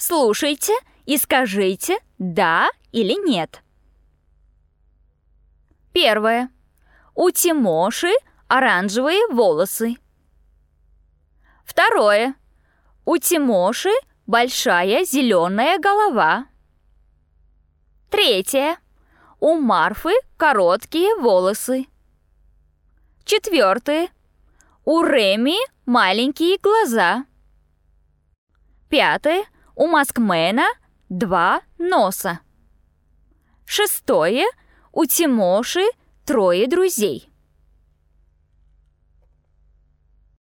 Слушайте и скажите «да» или «нет». Первое. У Тимоши оранжевые волосы. Второе. У Тимоши большая зеленая голова. Третье. У Марфы короткие волосы. Четвертое. У Реми маленькие глаза. Пятое. У Маскмена 2 носа. Шестое. У Тимоши 3 друзей.